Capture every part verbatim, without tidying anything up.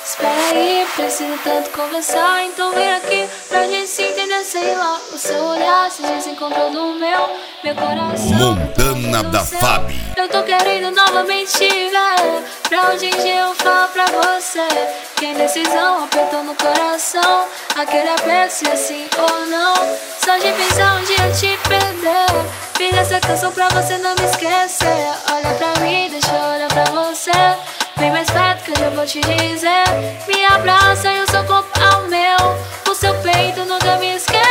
Espera aí, preciso tanto conversar. Então vem aqui pra gente se entender, sei lá. O seu olhar se desencontrou do meu. Meu coração Montana da Fabi. Eu tô querendo novamente te ver. Pra hoje em dia eu falo pra você que a indecisão apertou no coração. Aquele aperto, se é sim ou não. Só de pensar um dia te perder. Fiz essa canção pra você não me esquecer. Olha pra mim, deixa eu olhar pra você. Vem mais perto que eu já vou te dizer. Me abraça e o seu corpo ao meu. O seu peito nunca me esqueceu.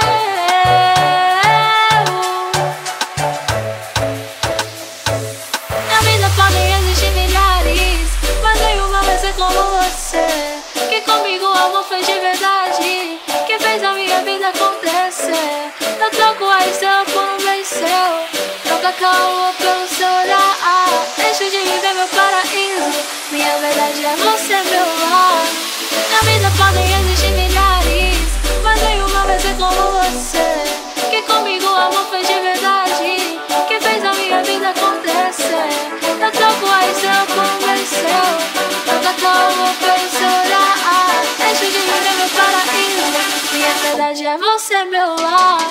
Na vida podem existir milhares, mas nenhuma vai ser como você. Que comigo o amor foi de verdade, que fez a minha vida acontecer. Eu troco a estrela por um bem seu. Troca calma pelo seu olhar. Deixa de viver meu paraíso. Minha verdade é você, meu lar. Na vida podem existir milhares, mas nenhuma vai ser como você. Que comigo o amor foi de verdade, que fez a minha vida acontecer. Eu troco a estrela por um bem seu. Troca calma pelo seu olhar. Deixa de viver meu paraíso. Minha verdade é você, meu lar.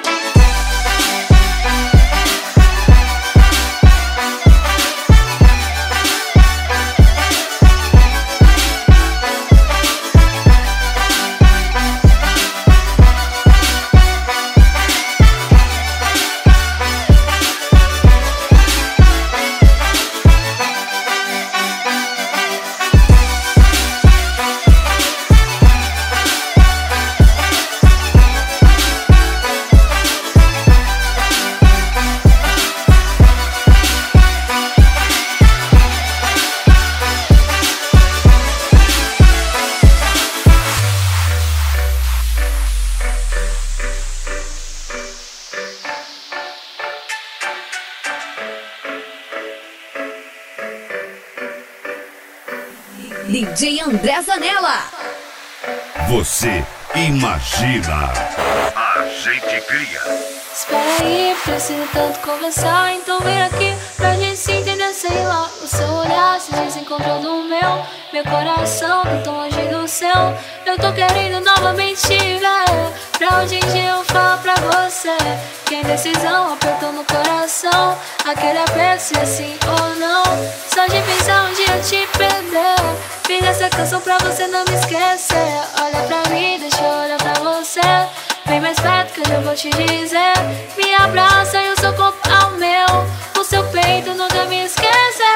D J André Zanella. Você imagina, a gente cria. Espera aí, preciso tanto conversar. Então vem aqui pra gente se entender, sei lá. O seu olhar se desencontrou do meu. Meu coração tá tão longe do seu. Eu tô querendo novamente te ver. Pra hoje em dia eu falo pra você que a indecisão apertou no coração. Aquele aperto, se é sim ou não. Só de pensar um dia te perder. Fiz essa canção pra você não me esquecer. Olha pra mim, deixa eu olhar pra você. Vem mais perto que eu já vou te dizer. Me abraça e o seu corpo ao meu. O seu peito nunca me esqueceu.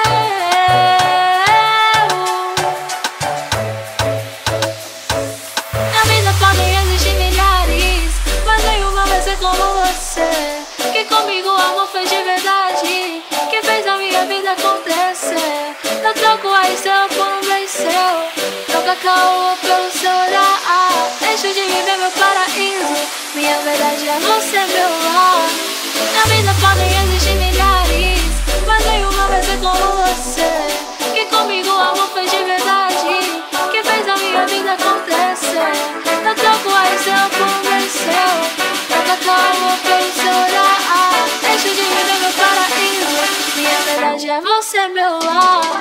Na vida podem existir milhares, mas nenhuma vai ser como você. Que comigo o amor foi de verdade, que fez a minha vida acontecer. Eu troco a estrela por um bem seu. Troca calma pelo seu olhar. Deixa de viver meu paraíso. Minha verdade é você, meu lar. Na vida podem existir milhares, mas nenhuma vai ser como você. Que comigo o amor foi de verdade, que fez a minha vida acontecer. Eu troco a estrela por um bem seu. Troca calma pelo seu olhar. Deixa de viver meu paraíso. Minha verdade é você, meu lar.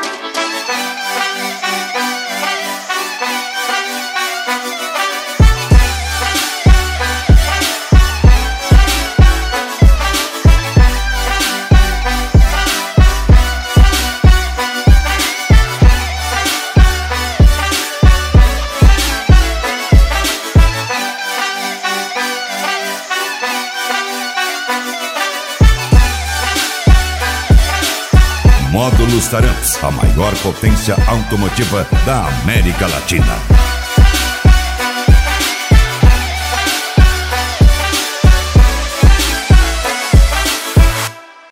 Módulos Taramps, a maior potência automotiva da América Latina.